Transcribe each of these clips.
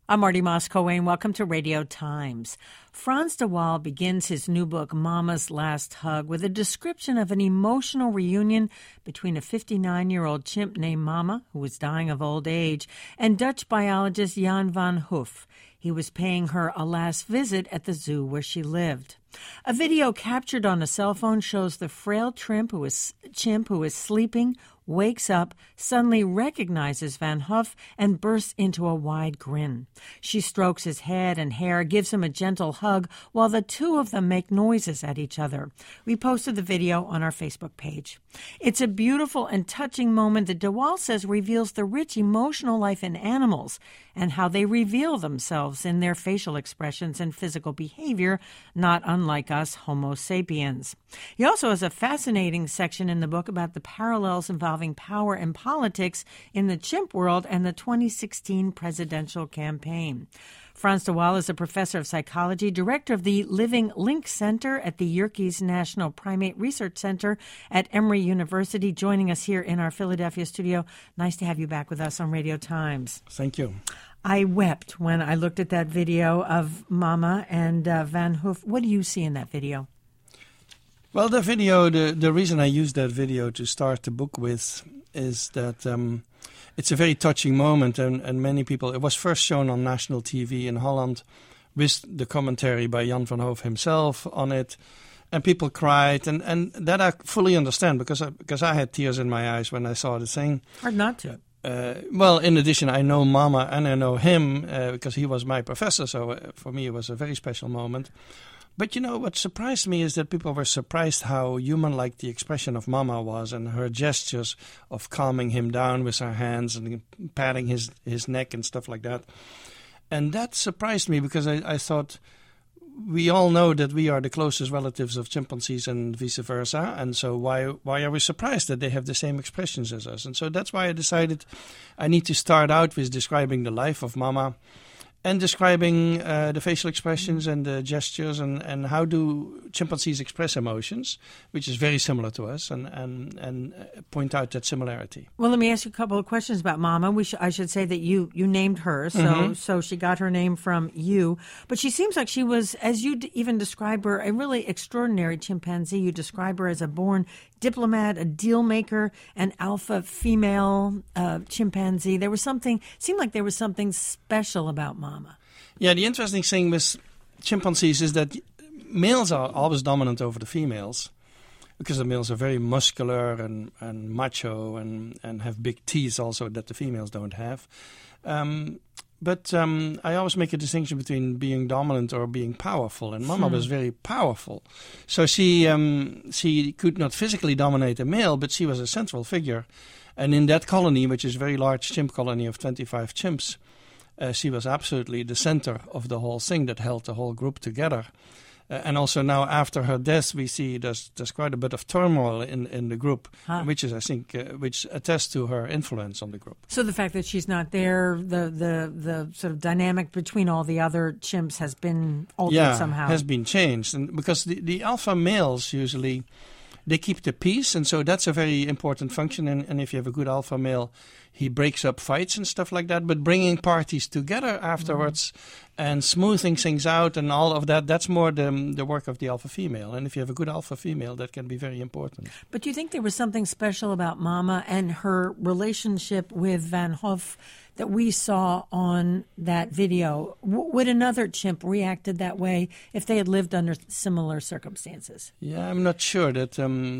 I'm Marty Moss-Coane. Welcome to Radio Times. Frans de Waal begins his new book, Mama's Last Hug, with a description of an emotional reunion between a 59-year-old chimp named Mama, who was dying of old age, and Dutch biologist Jan van Hoof. He was paying her a last visit at the zoo where she lived. A video captured on a cell phone shows the frail chimp who is sleeping, wakes up, suddenly recognizes Van Hoof, and bursts into a wide grin. She strokes his head and hair, gives him a gentle hug, while the two of them make noises at each other. We posted the video on our Facebook page. It's a beautiful and touching moment that de Waal says reveals the rich emotional life in animals and how they reveal themselves in their facial expressions and physical behavior, not unlike us Homo sapiens. He also has a fascinating section in the book about the parallels involving power and politics in the chimp world and the 2016 presidential campaign. Frans de Waal is a professor of psychology, director of the Living Link Center at the Yerkes National Primate Research Center at Emory University, joining us here in our Philadelphia studio. Nice to have you back with us on Radio Times. Thank you. I wept when I looked at that video of Mama and Van Hoof. What do you see in that video? Well, the video, the reason I used that video to start the book with is that it's a very touching moment, and many people, it was first shown on national TV in Holland with the commentary by Jan van Hoof himself on it, and people cried, and that I fully understand because I had tears in my eyes when I saw the thing. Hard not to. Well, in addition, I know Mama and I know him because he was my professor, so for me it was a very special moment. But you know, what surprised me is that people were surprised how human-like the expression of Mama was and her gestures of calming him down with her hands and patting his neck and stuff like that. And that surprised me because I thought we all know that we are the closest relatives of chimpanzees and vice versa. And so why are we surprised that they have the same expressions as us? And so that's why I decided I need to start out with describing the life of Mama and describing the facial expressions and the gestures and how do chimpanzees express emotions, which is very similar to us, and point out that similarity. Well, let me ask you a couple of questions about Mama. I should say that you named her, so she got her name from you. But she seems like she was, as you even describe her, a really extraordinary chimpanzee. You describe her as a born diplomat, a deal maker, an alpha female chimpanzee. Seemed like there was something special about Mama. Yeah, the interesting thing with chimpanzees is that males are always dominant over the females because the males are very muscular and macho and have big teeth also that the females don't have. But I always make a distinction between being dominant or being powerful, and Mama was very powerful. So she could not physically dominate a male, but she was a central figure. And in that colony, which is a very large chimp colony of 25 chimps, she was absolutely the center of the whole thing that held the whole group together. And also now after her death, we see there's quite a bit of turmoil in the group, which is, I think, which attests to her influence on the group. So the fact that she's not there, the sort of dynamic between all the other chimps has been altered somehow. Has been changed, and because the alpha males usually they keep the peace, and so that's a very important function. And if you have a good alpha male, he breaks up fights and stuff like that. But bringing parties together afterwards and smoothing things out and all of that, that's more the work of the alpha female. And if you have a good alpha female, that can be very important. But do you think there was something special about Mama and her relationship with Van Hoof that we saw on that video? Would another chimp reacted that way if they had lived under similar circumstances? Yeah, I'm not sure that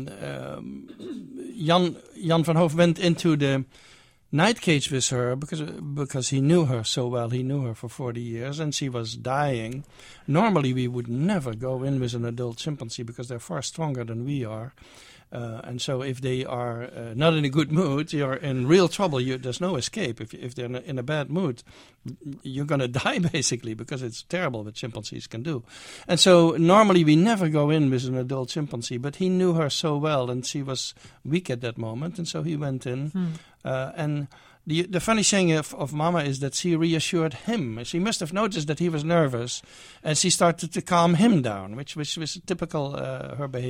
Jan van Hoof went into the night cage with her because he knew her so well. He knew her for 40 years and she was dying. Normally we would never go in with an adult chimpanzee because they're far stronger than we are. And so if they are not in a good mood, you're in real trouble. There's no escape. If they're in a bad mood, you're going to die basically because it's terrible what chimpanzees can do. And so normally we never go in with an adult chimpanzee, but he knew her so well and she was weak at that moment. And so he went in. And the funny thing of Mama is that she reassured him. She must have noticed that he was nervous and she started to calm him down, which was typical her behavior.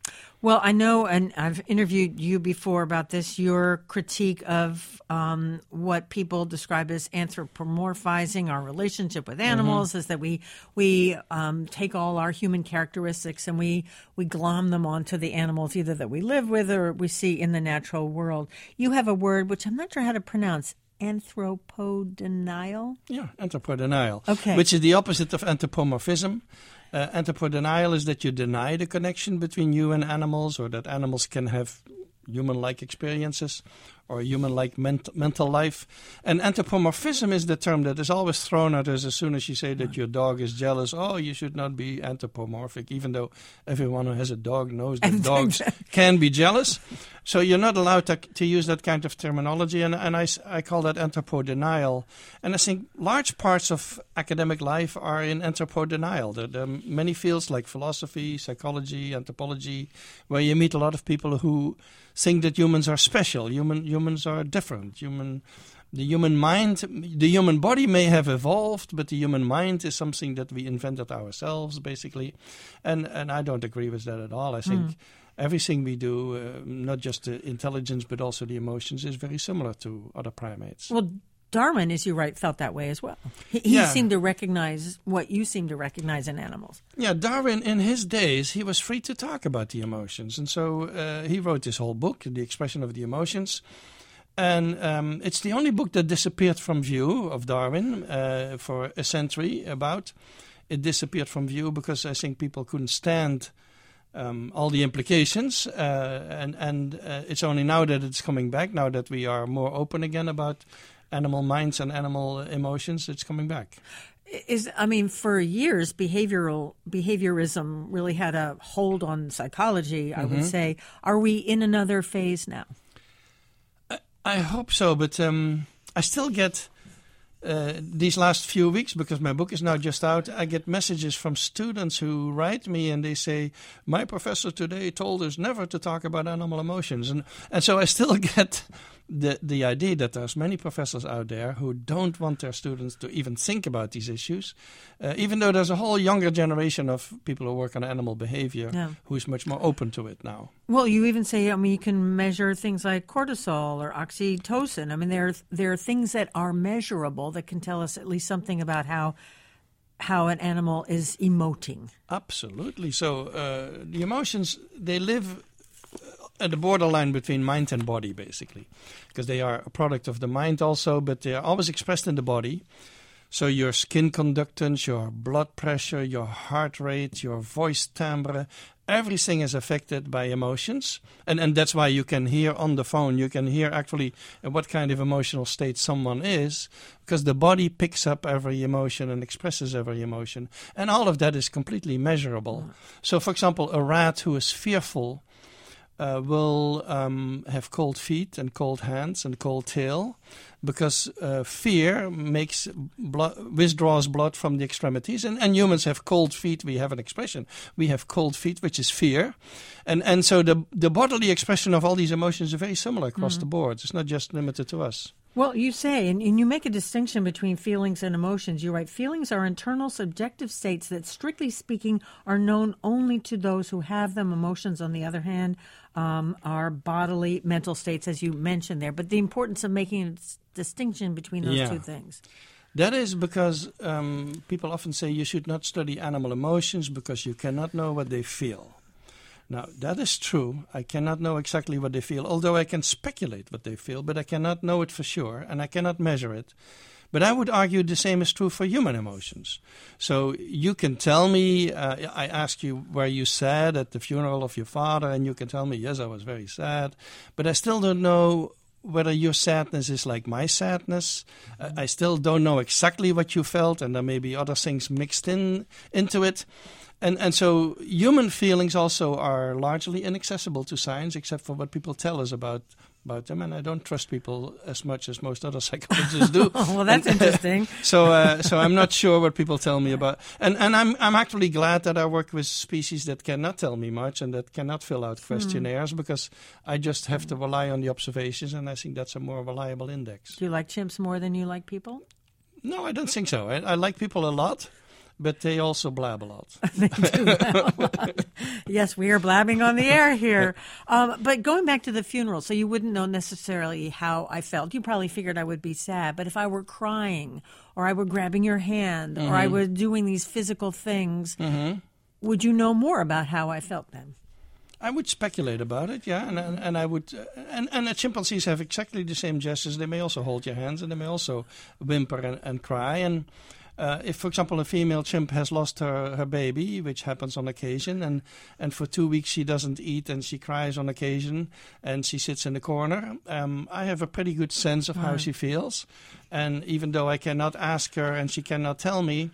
Well, I know, and I've interviewed you before about this, your critique of what people describe as anthropomorphizing our relationship with animals is that we take all our human characteristics and we glom them onto the animals either that we live with or we see in the natural world. You have a word, which I'm not sure how to pronounce, anthropodenial? Yeah, anthropodenial, okay. Which is the opposite of anthropomorphism. Anthropodenial is that you deny the connection between you and animals, or that animals can have human-like experiences or human-like mental life. And anthropomorphism is the term that is always thrown at us as soon as you say that your dog is jealous. Oh, you should not be anthropomorphic, even though everyone who has a dog knows that dogs can be jealous. So you're not allowed to use that kind of terminology, and I call that anthropodenial. And I think large parts of academic life are in anthropodenial. There are many fields like philosophy, psychology, anthropology, where you meet a lot of people who think that humans are special. Humans are different. The human mind, the human body may have evolved, but the human mind is something that we invented ourselves, basically. And I don't agree with that at all. I think everything we do, not just the intelligence, but also the emotions, is very similar to other primates. Well, Darwin, as you write, felt that way as well. He seemed to recognize what you seem to recognize in animals. Yeah, Darwin, in his days, he was free to talk about the emotions. And so he wrote this whole book, The Expression of the Emotions. And it's the only book that disappeared from view of Darwin for a century about. It disappeared from view because I think people couldn't stand all the implications. And it's only now that it's coming back, now that we are more open again about animal minds and animal emotions, it's coming back. For years, behaviorism really had a hold on psychology, I would say. Are we in another phase now? I hope so, but I still get these last few weeks, because my book is now just out, I get messages from students who write me and they say, my professor today told us never to talk about animal emotions. And so I still get the idea that there's many professors out there who don't want their students to even think about these issues, even though there's a whole younger generation of people who work on animal behavior who is much more open to it now. Well, you even say, you can measure things like cortisol or oxytocin. There are things that are measurable that can tell us at least something about how an animal is emoting. Absolutely. So the emotions, they live at the borderline between mind and body, basically, because they are a product of the mind also, but they are always expressed in the body. So your skin conductance, your blood pressure, your heart rate, your voice timbre, everything is affected by emotions. And that's why you can hear on the phone, you can hear actually what kind of emotional state someone is, because the body picks up every emotion and expresses every emotion. And all of that is completely measurable. So, for example, a rat who is fearful will have cold feet and cold hands and cold tail, because fear withdraws blood from the extremities. And humans have cold feet. We have an expression. We have cold feet, which is fear. And so the bodily expression of all these emotions is very similar across the board. It's not just limited to us. Well, you say, and you make a distinction between feelings and emotions. You write, feelings are internal subjective states that, strictly speaking, are known only to those who have them. Emotions, on the other hand, are bodily mental states, as you mentioned there. But the importance of making a distinction between those two things. That is because people often say you should not study animal emotions because you cannot know what they feel. Now, that is true. I cannot know exactly what they feel, although I can speculate what they feel, but I cannot know it for sure, and I cannot measure it. But I would argue the same is true for human emotions. So you can tell me, I ask you, were you sad at the funeral of your father? And you can tell me, yes, I was very sad. But I still don't know whether your sadness is like my sadness. I still don't know exactly what you felt, and there may be other things mixed into it. And so human feelings also are largely inaccessible to science, except for what people tell us about them. And I don't trust people as much as most other psychologists do. Well, that's interesting. So I'm not sure what people tell me about. And I'm actually glad that I work with species that cannot tell me much and that cannot fill out questionnaires, because I just have to rely on the observations, and I think that's a more reliable index. Do you like chimps more than you like people? No, I don't think so. I like people a lot. But they also blab a lot. They do blab a lot. Yes, we are blabbing on the air here. But going back to the funeral, so you wouldn't know necessarily how I felt. You probably figured I would be sad. But if I were crying, or I were grabbing your hand, or I were doing these physical things, would you know more about how I felt then? I would speculate about it, yeah, and I would, and the chimpanzees have exactly the same gestures. They may also hold your hands, and they may also whimper and cry. And if, for example, a female chimp has lost her baby, which happens on occasion, and for 2 weeks she doesn't eat and she cries on occasion, and she sits in the corner, I have a pretty good sense of how she feels. And even though I cannot ask her and she cannot tell me,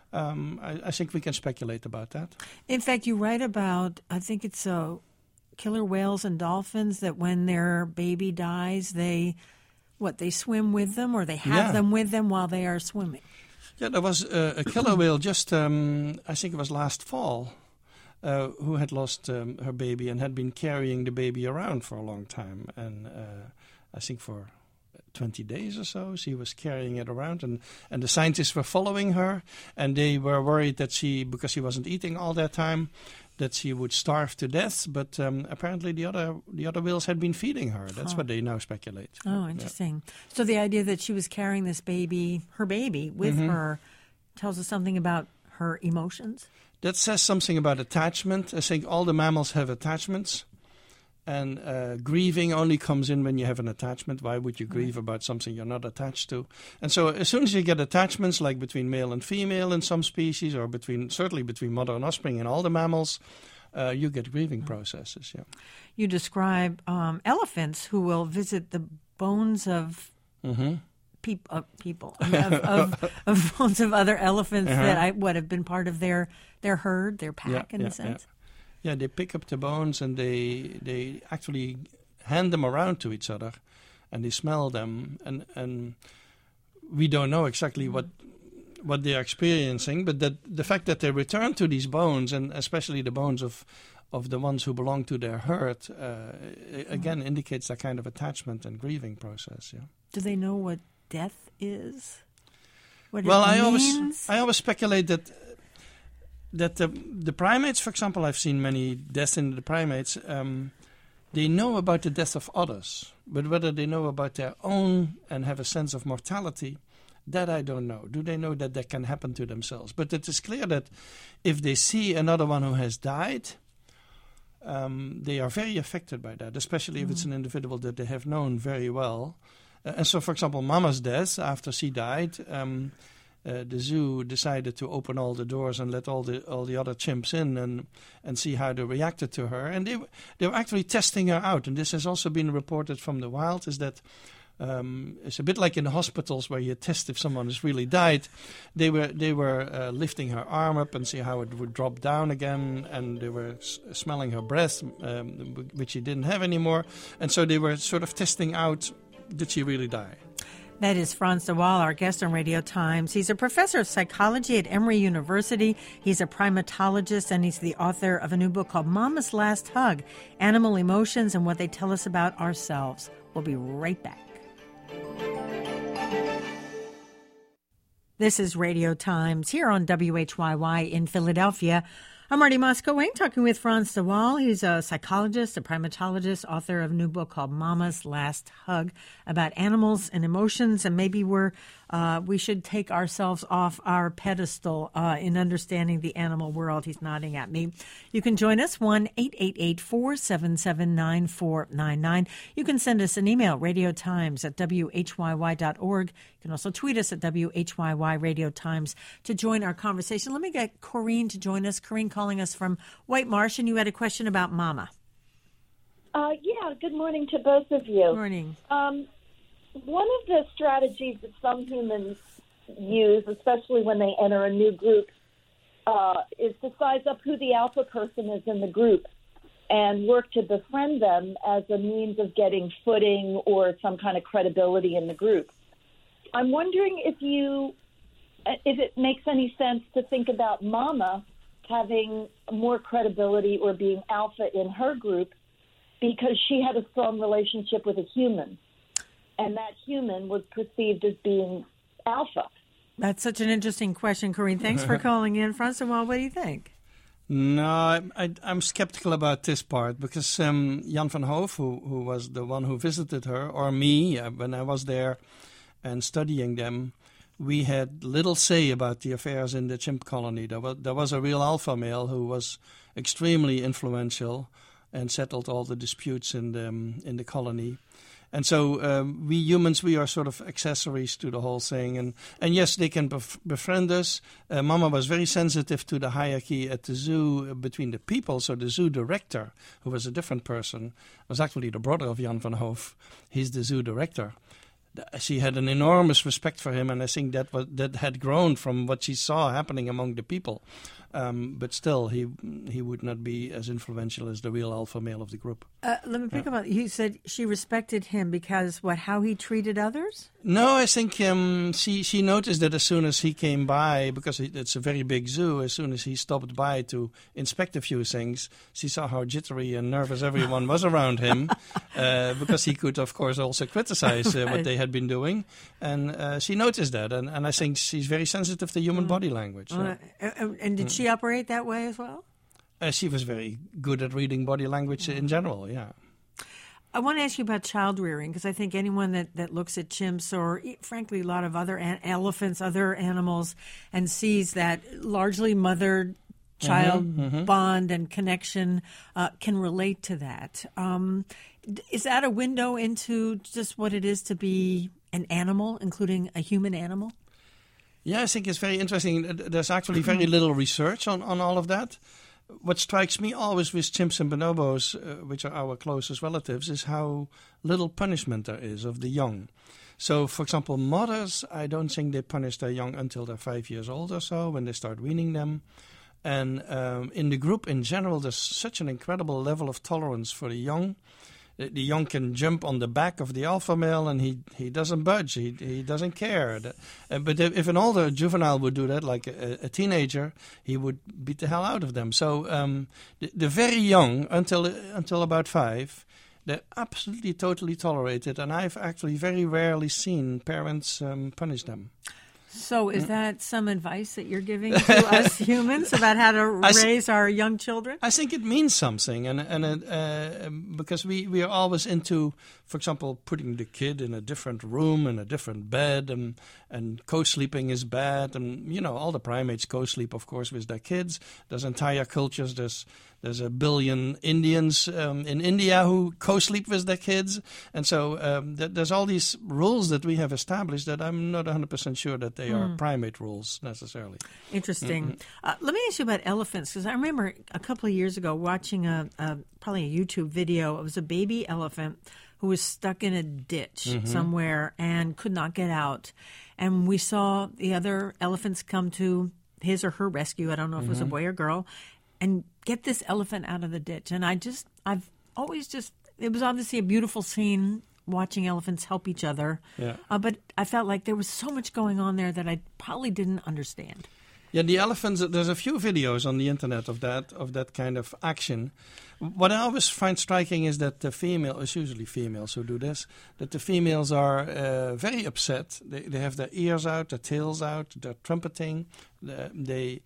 I think we can speculate about that. In fact, you write about, I think it's killer whales and dolphins, that when their baby dies, they swim with them, or they have them with them while they are swimming. Yeah, there was a killer whale just, I think it was last fall, who had lost her baby and had been carrying the baby around for a long time. And I think for 20 days or so, she was carrying it around, and the scientists were following her, and they were worried that because she wasn't eating all that time, that she would starve to death. But apparently the other whales had been feeding her. That's what they now speculate. Oh, interesting. Yeah. So the idea that she was carrying this baby, her baby, with her, tells us something about her emotions? That says something about attachment. I think all the mammals have attachments. And grieving only comes in when you have an attachment. Why would you grieve about something you're not attached to? And so as soon as you get attachments, like between male and female in some species, or certainly between mother and offspring in all the mammals, you get grieving processes. Yeah. You describe elephants who will visit the bones of people, of bones of other elephants that have been part of their herd, their pack, in a sense. Yeah, they pick up the bones and they actually hand them around to each other, and they smell them, and we don't know exactly what they're experiencing, but that the fact that they return to these bones, and especially the bones of the ones who belong to their herd, again indicates that kind of attachment and grieving process. Yeah. Do they know what death is? I always speculate that the primates, for example, I've seen many deaths in the primates, they know about the death of others, but whether they know about their own and have a sense of mortality, that I don't know. Do they know that can happen to themselves? But it is clear that if they see another one who has died, they are very affected by that, especially if it's an individual that they have known very well. And so, for example, Mama's death, after she died, the zoo decided to open all the doors and let all the other chimps in and see how they reacted to her. And they were actually testing her out. And this has also been reported from the wild, is that it's a bit like in the hospitals where you test if someone has really died. They were lifting her arm up and see how it would drop down again, and they were smelling her breath, which she didn't have anymore. And so they were sort of testing out, did she really die? That is Frans de Waal, our guest on Radio Times. He's a professor of psychology at Emory University. He's a primatologist, and he's the author of a new book called Mama's Last Hug, Animal Emotions and What They Tell Us About Ourselves. We'll be right back. This is Radio Times here on WHYY in Philadelphia. I'm Marty Moscoe-Wayne, talking with Frans de Waal. He's a psychologist, a primatologist, author of a new book called Mama's Last Hug, about animals and emotions, and maybe we should take ourselves off our pedestal in understanding the animal world. He's nodding at me. You can join us, 1-888-477-9499. You can send us an email, radiotimes@whyy.org. You can also tweet us at WHYY Radio Times to join our conversation. Let me get Corrine to join us. Corrine calling us from White Marsh, and you had a question about Mama. Yeah, good morning to both of you. Good morning. One of the strategies that some humans use, especially when they enter a new group, is to size up who the alpha person is in the group and work to befriend them as a means of getting footing or some kind of credibility in the group. I'm wondering if it makes any sense to think about Mama having more credibility or being alpha in her group because she had a strong relationship with a human, and that human was perceived as being alpha. That's such an interesting question, Corinne. Thanks for calling in. Franz de Waal, what do you think? No, I'm skeptical about this part because Jan van Hoof, who was the one who visited her, or me, when I was there and studying them, we had little say about the affairs in the chimp colony. There was a real alpha male who was extremely influential and settled all the disputes in the colony. And so we humans, we are sort of accessories to the whole thing. And yes, they can befriend us. Mama was very sensitive to the hierarchy at the zoo between the people. So the zoo director, who was a different person, was actually the brother of Jan van Hoof. He's the zoo director. She had an enormous respect for him, and I think that had grown from what she saw happening among the people. But still, he would not be as influential as the real alpha male of the group. Let me pick up on, you said she respected him because how he treated others? No, I think she noticed that as soon as he came by, because it's a very big zoo, as soon as he stopped by to inspect a few things, she saw how jittery and nervous everyone was around him, because he could, of course, also criticize what they had been doing. And she noticed that, and I think she's very sensitive to human body language. And did she operate that way as well? She was very good at reading body language in general, yeah. I want to ask you about child rearing, because I think anyone that looks at chimps or, frankly, a lot of other elephants, other animals, and sees that largely mother-child bond and connection can relate to that. Is that a window into just what it is to be an animal, including a human animal? Yeah, I think it's very interesting. There's actually very little research on all of that. What strikes me always with chimps and bonobos, which are our closest relatives, is how little punishment there is of the young. So, for example, mothers, I don't think they punish their young until they're 5 years old or so, when they start weaning them. And in the group in general, there's such an incredible level of tolerance for the young. The young can jump on the back of the alpha male and he doesn't budge, he doesn't care. But if an older juvenile would do that, like a teenager, he would beat the hell out of them. So the very young, until about 5, they're absolutely, totally tolerated. And I've actually very rarely seen parents punish them. So is that some advice that you're giving to us humans about how to raise our young children? I think it means something, and because we are always into, for example, putting the kid in a different room, in a different bed, and co-sleeping is bad, and all the primates co-sleep, of course, with their kids. There's entire cultures. There's a billion Indians in India who co-sleep with their kids. And so there's all these rules that we have established that I'm not 100% sure that they are primate rules necessarily. Interesting. Let me ask you about elephants, because I remember a couple of years ago watching probably a YouTube video. It was a baby elephant who was stuck in a ditch somewhere and could not get out. And we saw the other elephants come to his or her rescue. I don't know if it was a boy or girl. And get this elephant out of the ditch. And I've always it was obviously a beautiful scene watching elephants help each other. Yeah. But I felt like there was so much going on there that I probably didn't understand. Yeah, the elephants, there's a few videos on the internet of that kind of action. What I always find striking is that the female, it's usually females who do this, that the females are very upset. They have their ears out, their tails out, they're trumpeting. They're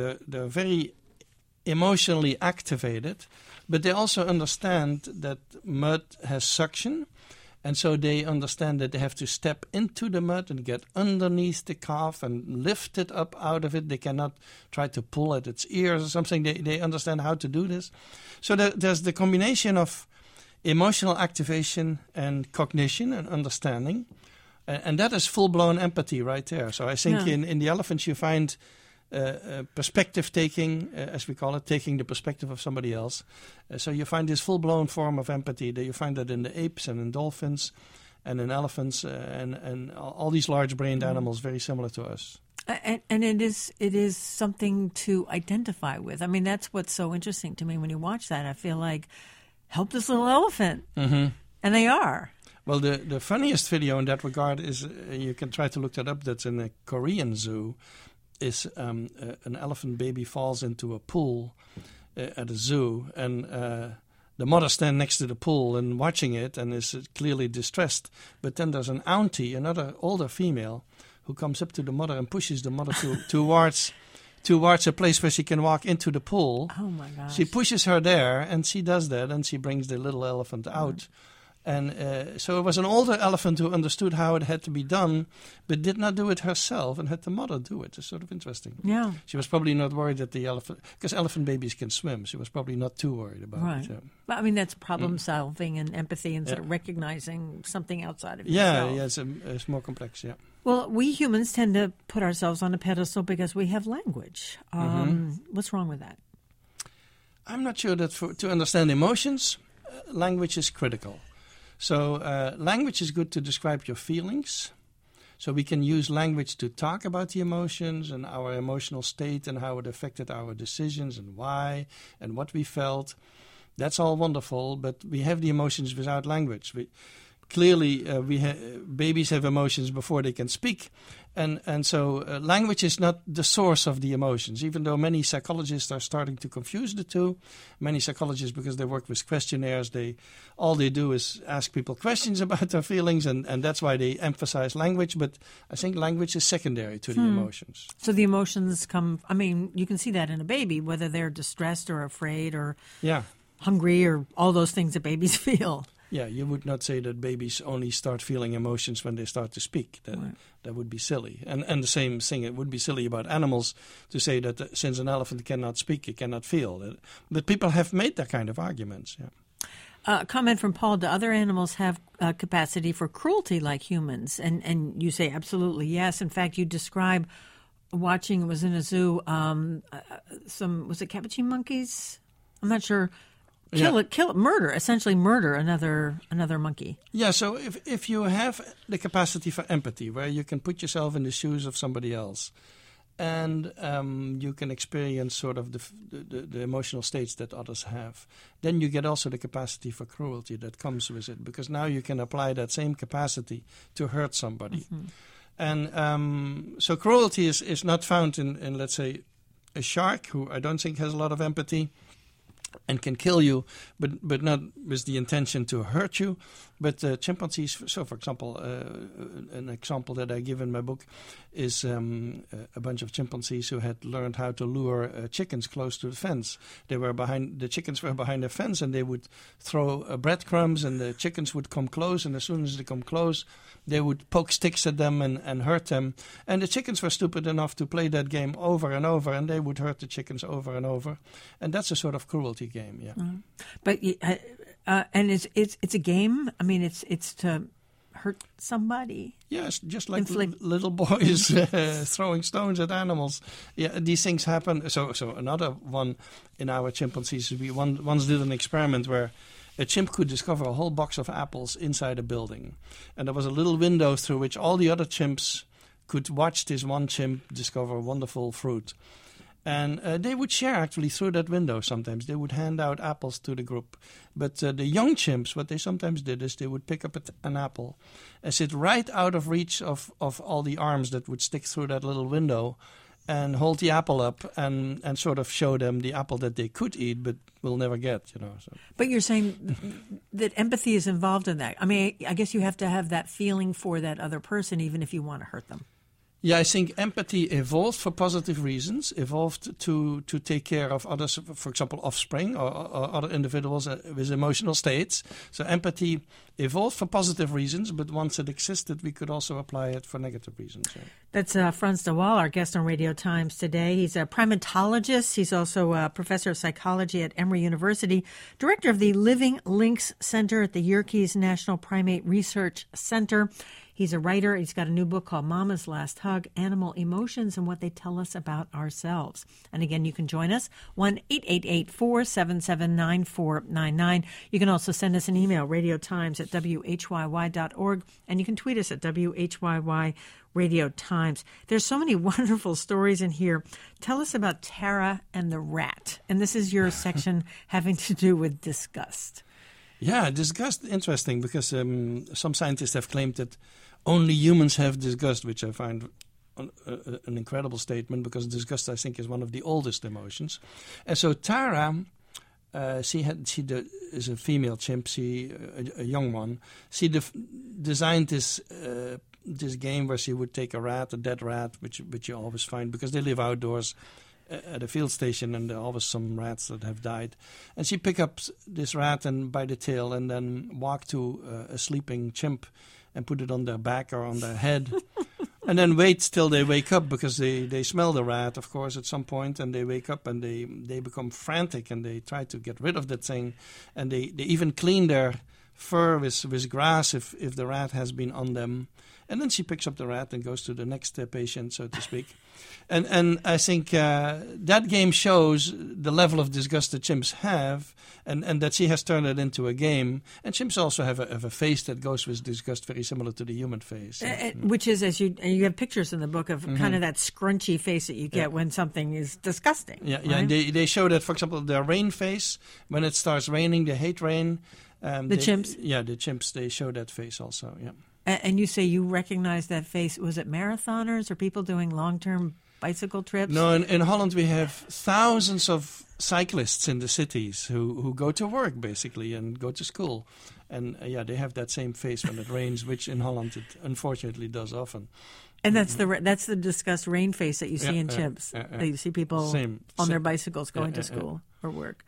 very emotionally activated, but they also understand that mud has suction, and so they understand that they have to step into the mud and get underneath the calf and lift it up out of it. They cannot try to pull at its ears or something. They understand how to do this. So there's the combination of emotional activation and cognition and understanding, and that is full-blown empathy right there. So I think in the elephants you find perspective taking, as we call it, taking the perspective of somebody else. So you find this full-blown form of empathy. That you find that in the apes and in dolphins and in elephants and all these large-brained animals very similar to us. And it is something to identify with. I mean, that's what's so interesting to me when you watch that. I feel like, help this little elephant. And they are. Well, the funniest video in that regard is, you can try to look that up, that's in a Korean zoo, is an elephant baby falls into a pool at a zoo, and the mother stands next to the pool and watching it and is clearly distressed. But then there's an auntie, another older female, who comes up to the mother and pushes the mother towards a place where she can walk into the pool. Oh my gosh. She pushes her there, and she does that, and she brings the little elephant out. And so it was an older elephant who understood how it had to be done, but did not do it herself and had the mother do it. It's sort of interesting. Yeah. She was probably not worried that the elephant, because elephant babies can swim, she was probably not too worried about it. Yeah. But I mean, that's problem solving and empathy and sort of recognizing something outside of Yeah, yourself. it's more complex, yeah. Well, we humans tend to put ourselves on a pedestal because we have language. What's wrong with that? I'm not sure that to understand emotions, language is critical. So language is good to describe your feelings. So we can use language to talk about the emotions and our emotional state and how it affected our decisions and why and what we felt. That's all wonderful, but we have the emotions without language. Clearly, babies have emotions before they can speak. And so language is not the source of the emotions, even though many psychologists are starting to confuse the two. Many psychologists, because they work with questionnaires, all they do is ask people questions about their feelings, and that's why they emphasize language. But I think language is secondary to the emotions. So the emotions come, I mean, you can see that in a baby, whether they're distressed or afraid or hungry or all those things that babies feel. Yeah, you would not say that babies only start feeling emotions when they start to speak. That would be silly. And the same thing, it would be silly about animals to say that since an elephant cannot speak, it cannot feel. But people have made that kind of arguments. Yeah. Comment from Paul, do other animals have capacity for cruelty like humans? And you say absolutely yes. In fact, you describe watching, it was in a zoo, was it capuchin monkeys? I'm not sure. Essentially murder another monkey. Yeah, so if you have the capacity for empathy, where you can put yourself in the shoes of somebody else, and you can experience sort of the emotional states that others have, then you get also the capacity for cruelty that comes with it, because now you can apply that same capacity to hurt somebody. And so cruelty is not found in, let's say, a shark, who I don't think has a lot of empathy, and can kill you, but not with the intention to hurt you. But chimpanzees, so for example, an example that I give in my book is a bunch of chimpanzees who had learned how to lure chickens close to the fence. The chickens were behind the fence, and they would throw breadcrumbs, and the chickens would come close, and as soon as they come close, they would poke sticks at them and hurt them. And the chickens were stupid enough to play that game over and over, and they would hurt the chickens over and over. And that's a sort of cruelty game, yeah. But and it's a game. I mean, it's to hurt somebody. Yes, just like little boys throwing stones at animals. Yeah, these things happen. So another one in our chimpanzees, we once did an experiment where a chimp could discover a whole box of apples inside a building. And there was a little window through which all the other chimps could watch this one chimp discover wonderful fruit. And they would share actually through that window sometimes. They would hand out apples to the group. But the young chimps, what they sometimes did is they would pick up an apple and sit right out of reach of all the arms that would stick through that little window and hold the apple up and sort of show them the apple that they could eat but will never get, So. But you're saying that empathy is involved in that. I mean, I guess you have to have that feeling for that other person even if you want to hurt them. Yeah, I think empathy evolved for positive reasons, evolved to take care of others, for example, offspring or other individuals with emotional states. So empathy evolved for positive reasons, but once it existed, we could also apply it for negative reasons. Yeah. That's Frans de Waal, our guest on Radio Times today. He's a primatologist. He's also a professor of psychology at Emory University, director of the Living Links Center at the Yerkes National Primate Research Center. He's a writer. He's got a new book called Mama's Last Hug, Animal Emotions and What They Tell Us About Ourselves. And again, you can join us, 1-888-477-9499. You can also send us an email, radiotimes@whyy.org, and you can tweet us at WHYY Radio Times. There's so many wonderful stories in here. Tell us about Tara and the rat. And this is your section having to do with disgust. Yeah, disgust, interesting, because some scientists have claimed that only humans have disgust, which I find an incredible statement, because disgust, I think, is one of the oldest emotions. And so Tara, she is a female chimp, a young one. She designed this this game where she would take a dead rat, which you always find because they live outdoors at a field station, and there are always some rats that have died. And she pick up this rat and by the tail, and then walk to a sleeping chimp and put it on their back or on their head. And then wait till they wake up, because they smell the rat, of course, at some point, and they wake up and they become frantic and they try to get rid of that thing. And they even clean their fur with grass if the rat has been on them. And then she picks up the rat and goes to the next patient, so to speak. And I think that game shows the level of disgust that chimps have, and that she has turned it into a game. And chimps also have a face that goes with disgust, very similar to the human face. Which is, as you have pictures in the book of kind of that scrunchy face that you get when something is disgusting. Yeah, right? yeah. And they show that, for example, their rain face, when it starts raining, they hate rain. Chimps? Yeah, the chimps, they show that face also, yeah. And you say you recognize that face. Was it marathoners or people doing long-term bicycle trips? No, in Holland we have thousands of cyclists in the cities who go to work, basically, and go to school. And, they have that same face when it rains, which in Holland it unfortunately does often. And that's the disgust rain face that you see in chimps. That you see people on their bicycles going to school or work.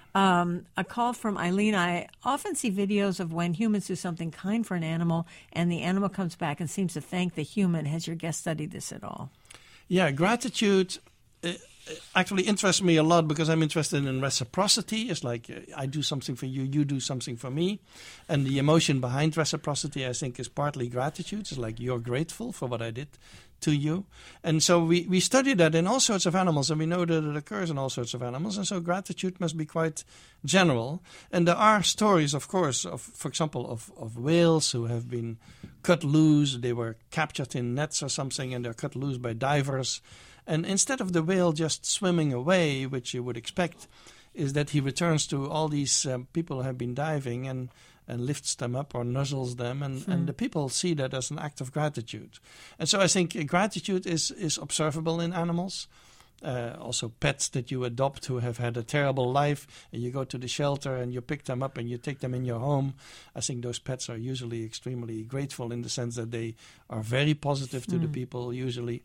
A call from Eileen. I often see videos of when humans do something kind for an animal and the animal comes back and seems to thank the human. Has your guest studied this at all? Yeah, gratitude actually interests me a lot because I'm interested in reciprocity. It's like I do something for you, you do something for me. And the emotion behind reciprocity, I think, is partly gratitude. It's like you're grateful for what I did to you. And so we study that in all sorts of animals, and we know that it occurs in all sorts of animals. And so gratitude must be quite general. And there are stories, of course, for example, of whales who have been cut loose. They were captured in nets or something, and they're cut loose by divers. And instead of the whale just swimming away, which you would expect, is that he returns to all these people who have been diving and lifts them up or nuzzles them, and the people see that as an act of gratitude. And so I think gratitude is observable in animals. Also pets that you adopt who have had a terrible life, and you go to the shelter and you pick them up and you take them in your home. I think those pets are usually extremely grateful in the sense that they are very positive to the people. Usually,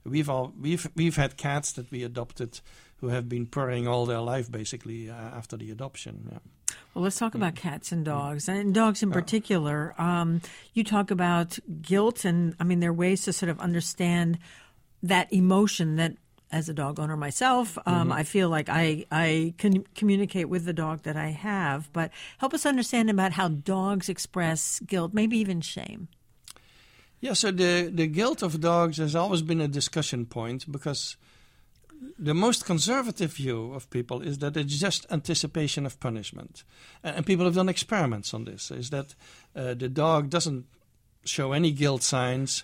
we've had cats that we adopted who have been purring all their life basically after the adoption. Yeah. Well, let's talk about cats and dogs, and dogs in particular. You talk about guilt, and I mean there are ways to sort of understand that emotion that. As a dog owner myself, I feel like I can communicate with the dog that I have. But help us understand about how dogs express guilt, maybe even shame. Yeah, so the guilt of dogs has always been a discussion point because the most conservative view of people is that it's just anticipation of punishment. And people have done experiments on this, is that the dog doesn't show any guilt signs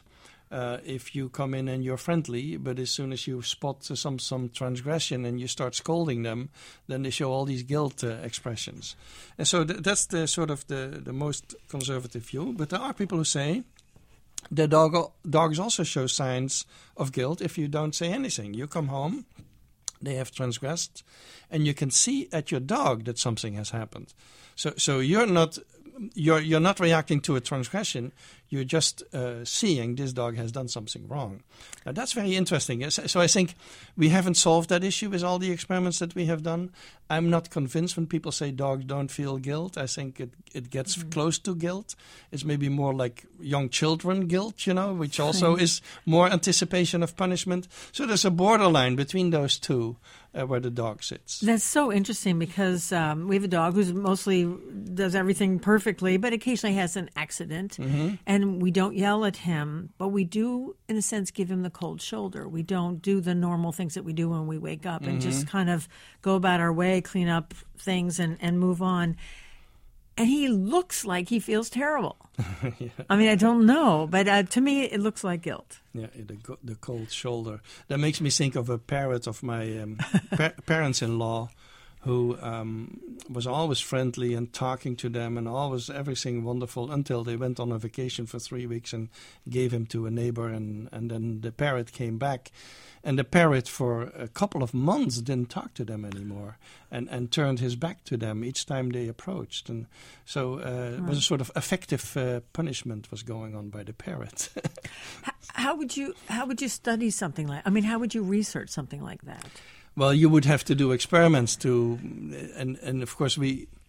if you come in and you're friendly, but as soon as you spot some transgression and you start scolding them, then they show all these guilt expressions. And so that's the sort of the most conservative view. But there are people who say the dogs also show signs of guilt if you don't say anything. You come home, they have transgressed, and you can see at your dog that something has happened. So you're not reacting to a transgression. You're just seeing this dog has done something wrong. Now, that's very interesting. So I think we haven't solved that issue with all the experiments that we have done. I'm not convinced when people say dogs don't feel guilt. I think it gets close to guilt. It's maybe more like young children guilt, which also is more anticipation of punishment. So there's a borderline between those two where the dog sits. That's so interesting because we have a dog who mostly does everything perfectly, but occasionally has an accident. And we don't yell at him, but we do, in a sense, give him the cold shoulder. We don't do the normal things that we do when we wake up and just kind of go about our way, clean up things, and move on. And he looks like he feels terrible. Yeah. I mean, I don't know, but to me, it looks like guilt. Yeah, the cold shoulder. That makes me think of a parrot of my parents-in-law who was always friendly and talking to them and always everything wonderful until they went on a vacation for 3 weeks and gave him to a neighbor, and then the parrot came back. And the parrot for a couple of months didn't talk to them anymore and turned his back to them each time they approached. And so it was a sort of effective punishment was going on by the parrot. How would you study something like? I mean, how would you research something like that? Well, you would have to do experiments and of course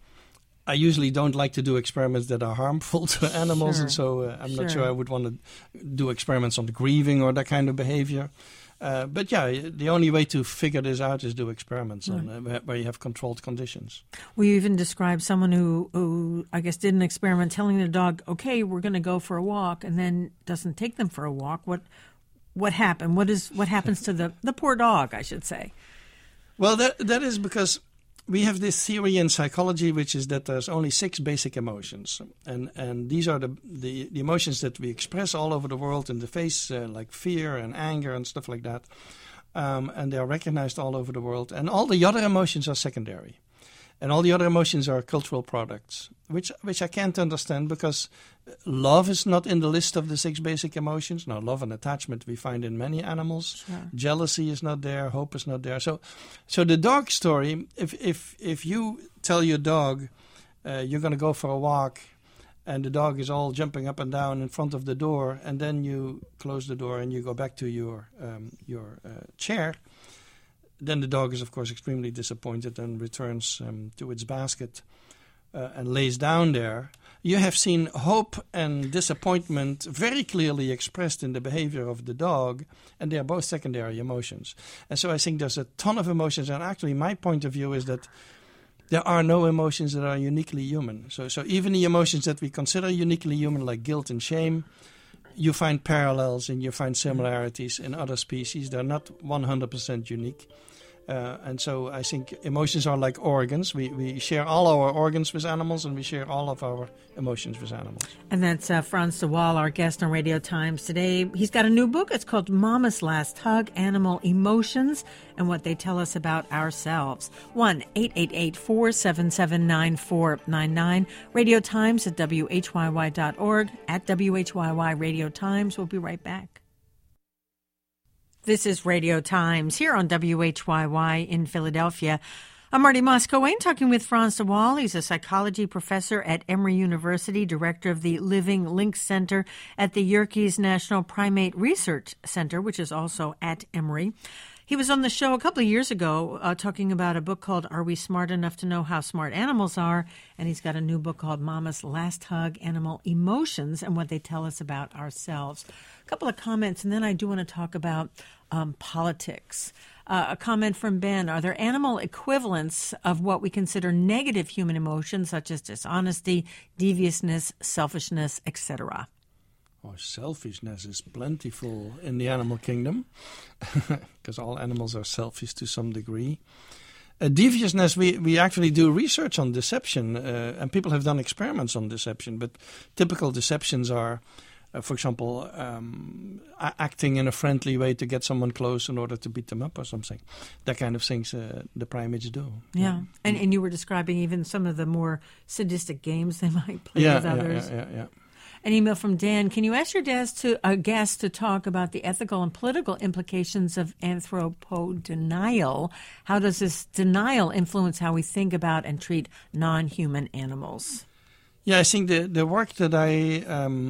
I usually don't like to do experiments that are harmful to animals, and so I'm not sure I would want to do experiments on the grieving or that kind of behavior. But yeah, the only way to figure this out is do experiments on where you have controlled conditions. Well, you even described someone who I guess did an experiment telling the dog, "Okay, we're going to go for a walk," and then doesn't take them for a walk. What happened? What happens to the poor dog, I should say? Well, that is because we have this theory in psychology, which is that there's only 6 basic emotions, and these are the emotions that we express all over the world in the face, like fear and anger and stuff like that, and they are recognized all over the world. And all the other emotions are secondary, and all the other emotions are cultural products, which I can't understand because love is not in the list of the 6 basic emotions. Now, love and attachment we find in many animals. Sure. Jealousy is not there. Hope is not there. So the dog story, if you tell your dog you're going to go for a walk and the dog is all jumping up and down in front of the door, and then you close the door and you go back to your chair, then the dog is, of course, extremely disappointed and returns to its basket and lays down there. You have seen hope and disappointment very clearly expressed in the behavior of the dog, and they are both secondary emotions. And so I think there's a ton of emotions, and actually my point of view is that there are no emotions that are uniquely human. So even the emotions that we consider uniquely human, like guilt and shame, you find parallels and you find similarities in other species. They're not 100% unique. And so I think emotions are like organs. We share all our organs with animals, and we share all of our emotions with animals. And that's Frans de Waal, our guest on Radio Times today. He's got a new book. It's called Mama's Last Hug, Animal Emotions and What They Tell Us About Ourselves. 1-888-477-9499. Radio Times at WHYY.org, at WHYY Radio Times. We'll be right back. This is Radio Times here on WHYY in Philadelphia. I'm Marty Moscowain talking with Frans de Waal. He's a psychology professor at Emory University, director of the Living Links Center at the Yerkes National Primate Research Center, which is also at Emory. He was on the show a couple of years ago talking about a book called Are We Smart Enough to Know How Smart Animals Are? And he's got a new book called Mama's Last Hug, Animal Emotions and What They Tell Us About Ourselves. A couple of comments, and then I do want to talk about politics. A comment from Ben. Are there animal equivalents of what we consider negative human emotions, such as dishonesty, deviousness, selfishness, etc.? Oh, selfishness is plentiful in the animal kingdom, because all animals are selfish to some degree. Deviousness, we actually do research on deception, and people have done experiments on deception, but typical deceptions are, for example, acting in a friendly way to get someone close in order to beat them up or something. That kind of things the primates do. Yeah. And you were describing even some of the more sadistic games they might play with others. Yeah. An email from Dan. Can you ask your guest to talk about the ethical and political implications of anthropodenial? How does this denial influence how we think about and treat non-human animals? Yeah, I think the work that I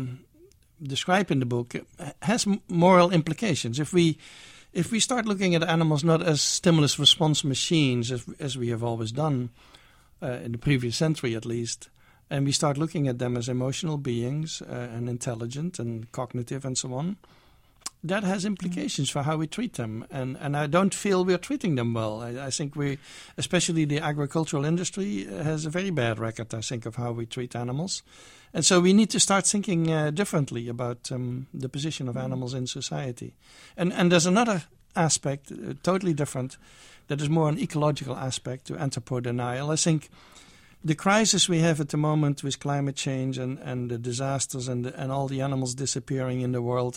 describe in the book has moral implications. If we start looking at animals not as stimulus response machines, as we have always done in the previous century at least, and we start looking at them as emotional beings and intelligent and cognitive and so on, that has implications for how we treat them. And I don't feel we're treating them well. I think especially the agricultural industry, has a very bad record, I think, of how we treat animals. And so we need to start thinking differently about the position of animals in society. And there's another aspect, totally different, that is more an ecological aspect to anthropodenial. I think the crisis we have at the moment with climate change and the disasters and all the animals disappearing in the world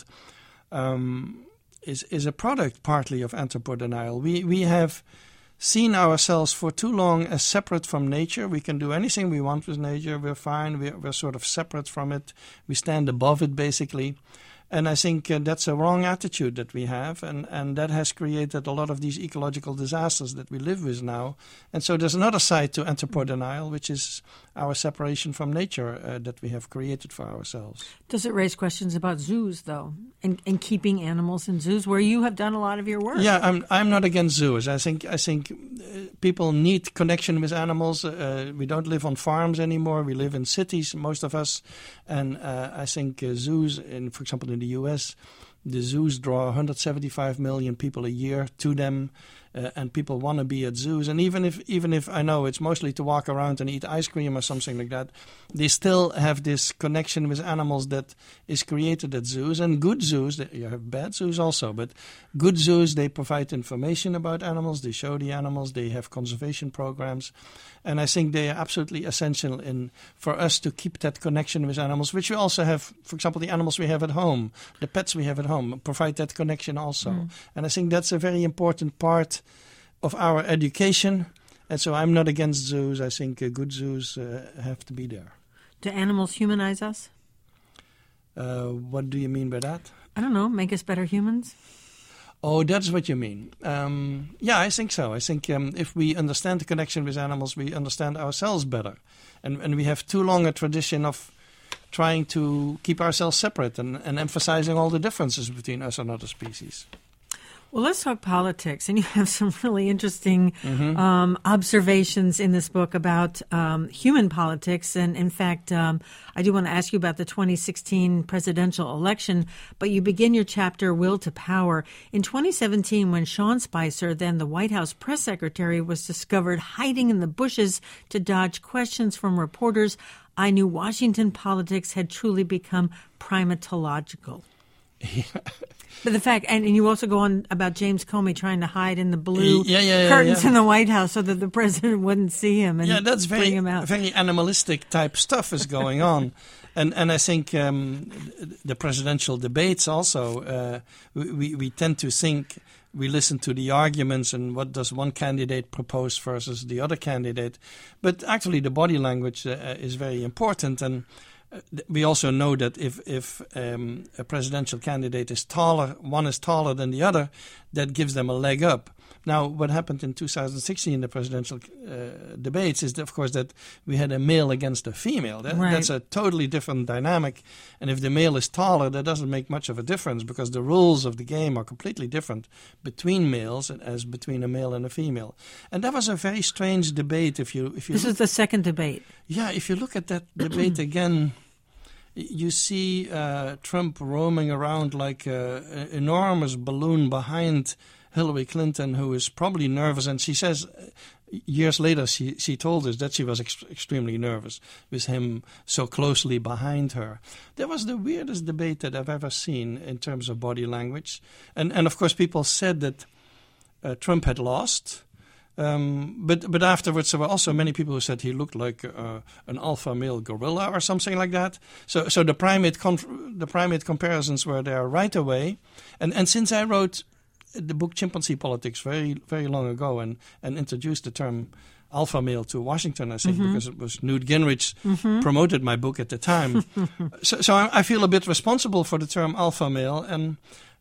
is a product partly of anthropodenial. We have seen ourselves for too long as separate from nature. We can do anything we want with nature. We're fine. We're sort of separate from it. We stand above it, basically. And I think that's a wrong attitude that we have, and that has created a lot of these ecological disasters that we live with now. And so there's another side to anthropo denial, which is our separation from nature that we have created for ourselves. Does it raise questions about zoos, though, and keeping animals in zoos, where you have done a lot of your work? Yeah, I'm not against zoos. I think people need connection with animals. We don't live on farms anymore. We live in cities, most of us. And I think zoos, for example, in the U.S., the zoos draw 175 million people a year to them, and people want to be at zoos. And even if I know it's mostly to walk around and eat ice cream or something like that, they still have this connection with animals that is created at zoos. And good zoos, you have bad zoos also, but good zoos, they provide information about animals, they show the animals, they have conservation programs. And I think they are absolutely essential for us to keep that connection with animals, which we also have, for example, the animals we have at home, the pets we have at home, provide that connection also. And I think that's a very important part of our education. And so I'm not against zoos. I think good zoos have to be there. Do animals humanize us? What do you mean by that? I don't know, make us better humans? Oh, that's what you mean. Yeah, I think so. I think if we understand the connection with animals, we understand ourselves better. And we have too long a tradition of trying to keep ourselves separate and emphasizing all the differences between us and other species. Well, let's talk politics. And you have some really interesting observations in this book about human politics. And in fact, I do want to ask you about the 2016 presidential election, but you begin your chapter, Will to Power. In 2017, when Sean Spicer, then the White House press secretary, was discovered hiding in the bushes to dodge questions from reporters, I knew Washington politics had truly become primatological. Yeah. But the fact, and you also go on about James Comey trying to hide in the blue curtains in the White House so that the president wouldn't see him and that's bring him out. Very animalistic type stuff is going on. And I think the presidential debates also, we tend to think we listen to the arguments and what does one candidate propose versus the other candidate. But actually the body language is very important. And we also know that if a presidential candidate is taller, one is taller than the other, that gives them a leg up. Now, what happened in 2016 in the presidential debates is, of course, that we had a male against a female. That's a totally different dynamic. And if the male is taller, that doesn't make much of a difference because the rules of the game are completely different between males as between a male and a female. And that was a very strange debate. If you This is the second debate. Yeah, if you look at that debate again, you see Trump roaming around like an enormous balloon behind Hillary Clinton, who is probably nervous. And she says years later, she told us that she was extremely nervous with him so closely behind her. That was the weirdest debate that I've ever seen in terms of body language. And of course, people said that Trump had lost. But afterwards, there were also many people who said he looked like an alpha male gorilla or something like that. So the primate comparisons were there right away. And since I wrote the book Chimpanzee Politics very, very long ago and introduced the term alpha male to Washington, I think, because it was Newt Gingrich promoted my book at the time. So I feel a bit responsible for the term alpha male, and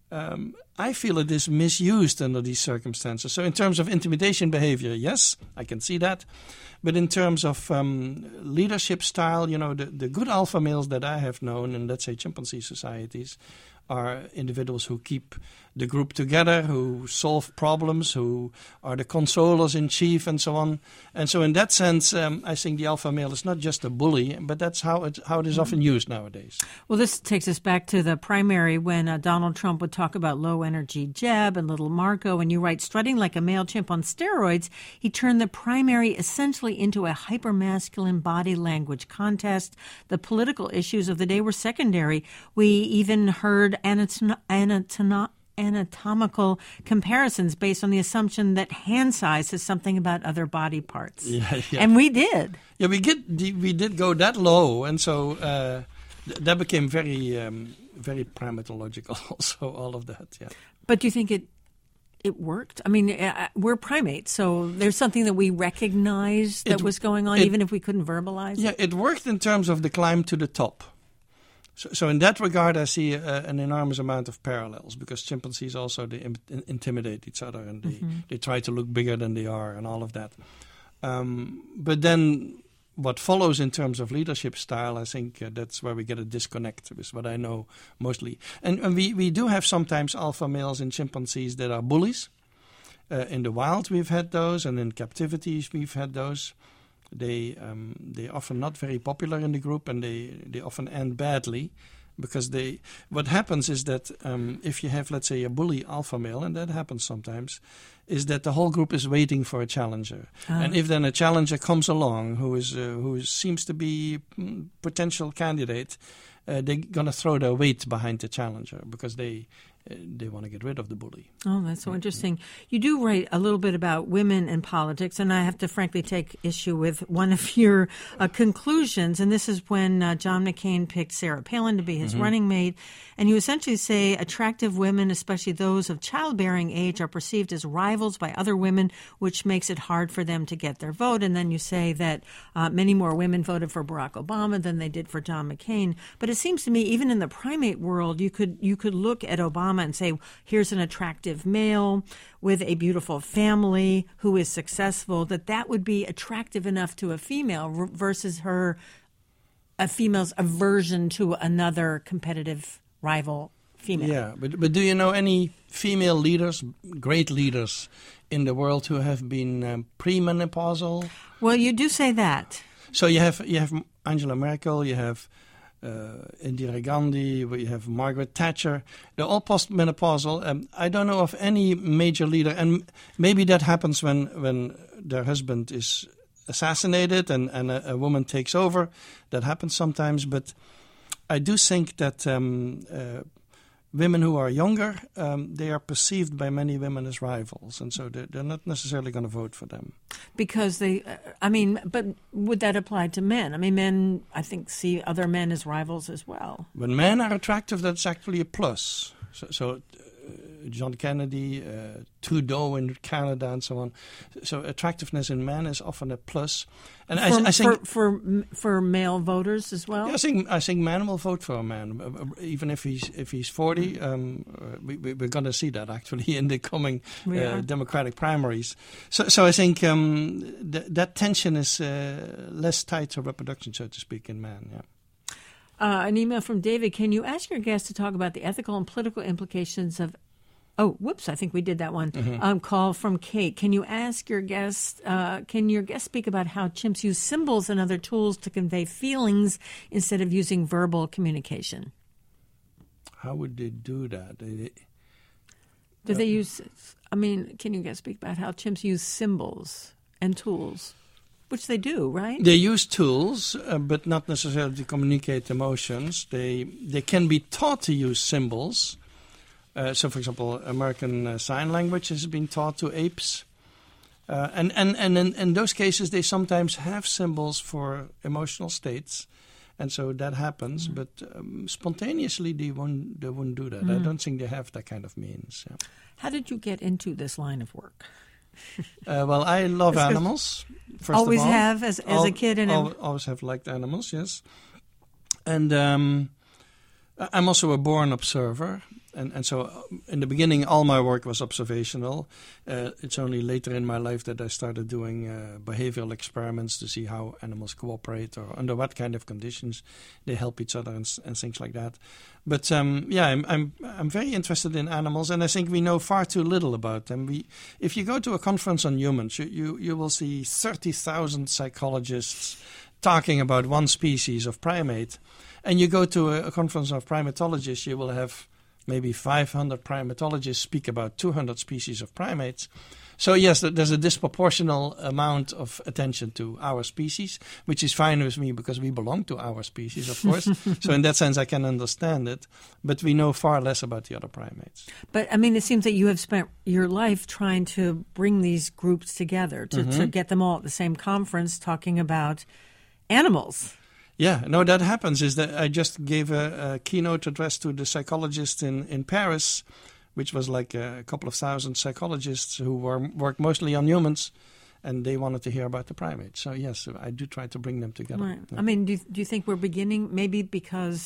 I feel it is misused under these circumstances. So in terms of intimidation behavior, yes, I can see that. But in terms of leadership style, the good alpha males that I have known in, let's say, chimpanzee societies are individuals who keep the group together, who solve problems, who are the consolers in chief, and so on. And so in that sense, I think the alpha male is not just a bully, but that's how it is often used nowadays. Well, this takes us back to the primary when Donald Trump would talk about low-energy Jeb and little Marco, and you write, strutting like a male chimp on steroids, he turned the primary essentially into a hyper-masculine body language contest. The political issues of the day were secondary. We even heard anatomical comparisons based on the assumption that hand size is something about other body parts. Yeah. And we did. Yeah, we did go that low, and so that became very, very primatological also, all of that, yeah. But do you think it worked? I mean, we're primates, so there's something that we recognized that was going on, even if we couldn't verbalize it? Yeah, it worked in terms of the climb to the top. So in that regard, I see an enormous amount of parallels, because chimpanzees also, they intimidate each other, and they try to look bigger than they are and all of that. But then what follows in terms of leadership style, I think that's where we get a disconnect with what I know mostly. And we do have sometimes alpha males in chimpanzees that are bullies. In the wild we've had those, and in captivities we've had those. They often not very popular in the group, and they often end badly, because what happens is that if you have, let's say, a bully alpha male, and that happens sometimes, is that the whole group is waiting for a challenger. And if then a challenger comes along who seems to be potential candidate, they're going to throw their weight behind the challenger, because they want to get rid of the bully. Oh, that's so interesting. You do write a little bit about women in politics, and I have to frankly take issue with one of your conclusions, and this is when John McCain picked Sarah Palin to be his running mate, and you essentially say attractive women, especially those of childbearing age, are perceived as rivals by other women, which makes it hard for them to get their vote. And then you say that many more women voted for Barack Obama than they did for John McCain. But it seems to me, even in the primate world, you could look at Obama and say, here's an attractive male with a beautiful family who is successful, that would be attractive enough to a female versus a female's aversion to another competitive rival female. Yeah, but do you know any female leaders, great leaders in the world, who have been premenopausal? Well, you do say that. So you have Angela Merkel, you have Indira Gandhi, we have Margaret Thatcher. They're all postmenopausal. I don't know of any major leader, and maybe that happens when their husband is assassinated and a woman takes over. That happens sometimes, but I do think that women who are younger, they are perceived by many women as rivals, and so they're not necessarily going to vote for them. Because but would that apply to men? I mean, men, I think, see other men as rivals as well. When men are attractive, that's actually a plus. So John Kennedy, Trudeau in Canada, and so on. So attractiveness in men is often a plus. And I think for male voters as well. Yeah, I think men will vote for a man, even if he's 40. We're going to see that actually in the coming Democratic primaries. So I think that tension is less tied to reproduction, so to speak, in men. Yeah. An email from David. Can you ask your guest to talk about the ethical and political implications of... Oh, whoops, I think we did that one. Call from Kate. Can you ask your guest, can your guest speak about how chimps use symbols and other tools to convey feelings instead of using verbal communication? How would they do that? Do they use... can you guys speak about how chimps use symbols and tools? Which they do, right? They use tools, but not necessarily to communicate emotions. They can be taught to use symbols. So, for example, American Sign Language has been taught to apes. And in those cases, they sometimes have symbols for emotional states. And so that happens. But spontaneously, they won't do that. I don't think they have that kind of means. Yeah. How did you get into this line of work? Well, I love animals. First always of all. Have as a kid, and always have liked animals. Yes, and I'm also a born observer, and so in the beginning, all my work was observational. It's only later in my life that I started doing behavioral experiments to see how animals cooperate or under what kind of conditions they help each other and things like that. But I'm very interested in animals, and I think we know far too little about them. If you go to a conference on humans, you will see 30,000 psychologists talking about one species of primate, and you go to a conference of primatologists, you will have maybe 500 primatologists speak about 200 species of primates. So yes, there's a disproportional amount of attention to our species, which is fine with me because we belong to our species, of course. So in that sense, I can understand it. But we know far less about the other primates. But, it seems that you have spent your life trying to bring these groups together, to get them all at the same conference talking about animals. Yeah, no, that happens. Is that I just gave a keynote address to the psychologists in Paris, which was like a couple of thousand psychologists who work mostly on humans, and they wanted to hear about the primates. So yes, I do try to bring them together. Right. Yeah. Do you think we're beginning, maybe because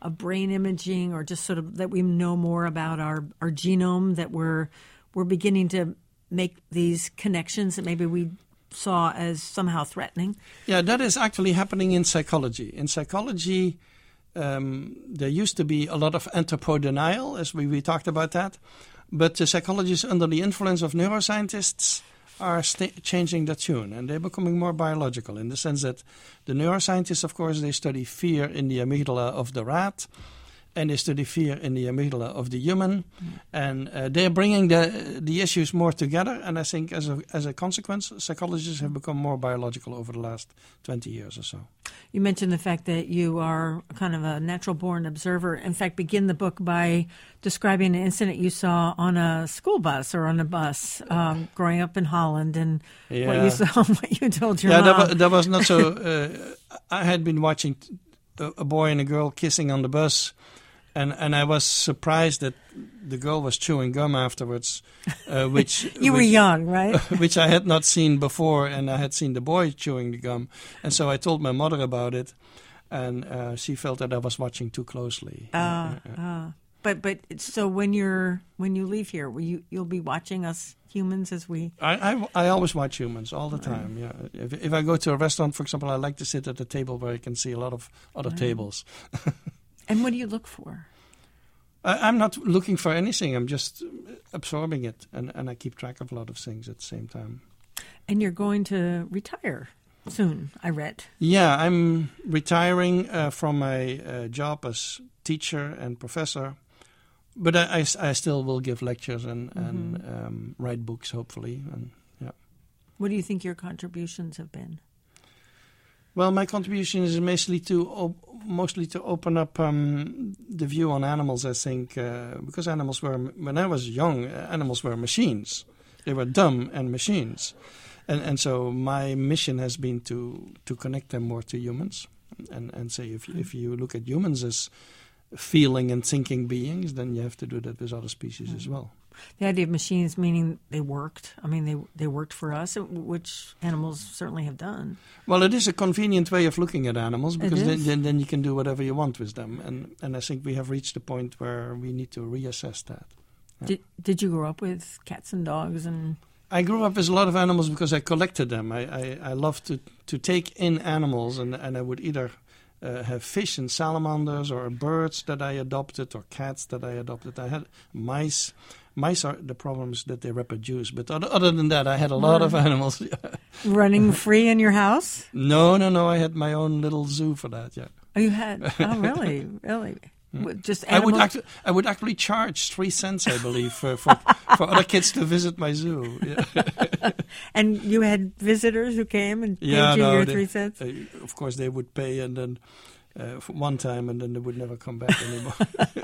brain imaging, or just sort of that we know more about our genome, that we're beginning to make these connections that maybe we saw as somehow threatening? Yeah, that is actually happening in psychology. In psychology, there used to be a lot of anthropodenial, as we talked about that. But the psychologists under the influence of neuroscientists are changing the tune, and they're becoming more biological in the sense that the neuroscientists, of course, they study fear in the amygdala of the rat, and they study fear in the amygdala of the human, and they're bringing the issues more together. And I think as a consequence, psychologists have become more biological over the last 20 years or so. You mentioned the fact that you are kind of a natural-born observer. In fact, begin the book by describing an incident you saw on a school bus or on a bus growing up in Holland, and what you saw, what you told your mom. Yeah, that was not so. I had been watching a boy and a girl kissing on the bus. And I was surprised that the girl was chewing gum afterwards, which you were young, right? Which I had not seen before, and I had seen the boy chewing the gum, and so I told my mother about it, and she felt that I was watching too closely. But so when you leave here, you'll be watching us humans as we. I always watch humans all the time. Yeah, if I go to a restaurant, for example, I like to sit at a table where I can see a lot of other tables. And what do you look for? I'm not looking for anything. I'm just absorbing it, and I keep track of a lot of things at the same time. And you're going to retire soon, I read. Yeah, I'm retiring from my job as teacher and professor, but I still will give lectures and write books, hopefully. And yeah. What do you think your contributions have been? Well, my contribution is mostly to open up the view on animals, I think, because animals were, when I was young, animals were machines. They were dumb and machines. And so my mission has been to connect them more to humans and say if you look at humans as feeling and thinking beings, then you have to do that with other species as well. The idea of machines meaning they worked. I mean, they worked for us, which animals certainly have done. Well, it is a convenient way of looking at animals because then you can do whatever you want with them. And I think we have reached a point where we need to reassess that. Yeah. Did you grow up with cats and dogs? And I grew up with a lot of animals because I collected them. I love to take in animals, and I would either have fish and salamanders or birds that I adopted or cats that I adopted. I had mice. Mice are the problems that they reproduce, but other than that, I had a lot of animals. Running free in your house? No. I had my own little zoo for that. Yeah. Oh, you had? Oh, really? Really? Just animals? I would actually charge 3 cents, I believe, for other kids to visit my zoo. Yeah. And you had visitors who came and paid you your 3 cents? Of course, they would pay, and then for one time, and then they would never come back anymore.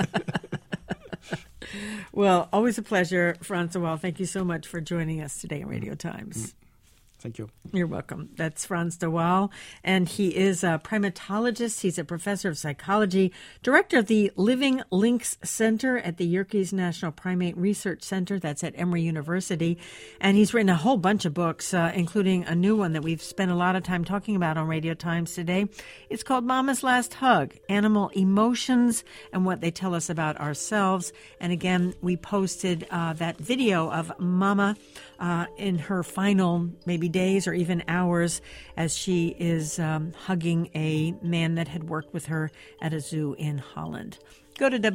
Well, always a pleasure, Frans de Waal. Thank you so much for joining us today on Radio Times. Thank you. You're welcome. That's Frans de Waal, and he is a primatologist. He's a professor of psychology, director of the Living Links Center at the Yerkes National Primate Research Center. That's at Emory University. And he's written a whole bunch of books, including a new one that we've spent a lot of time talking about on Radio Times today. It's called Mama's Last Hug, Animal Emotions and What They Tell Us About Ourselves. And again, we posted that video of Mama in her final maybe days or even hours as she is hugging a man that had worked with her at a zoo in Holland. Go to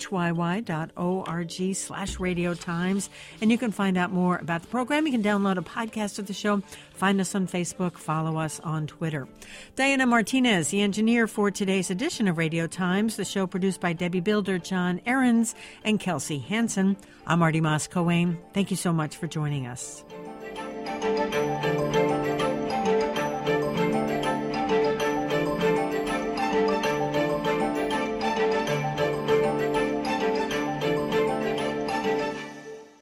whyy.org/Radio Times, and you can find out more about the program. You can download a podcast of the show, find us on Facebook, follow us on Twitter. Diana Martinez, the engineer for today's edition of Radio Times, the show produced by Debbie Builder, John Ahrens, and Kelsey Hansen. I'm Artie Moss-Cohen. Thank you so much for joining us.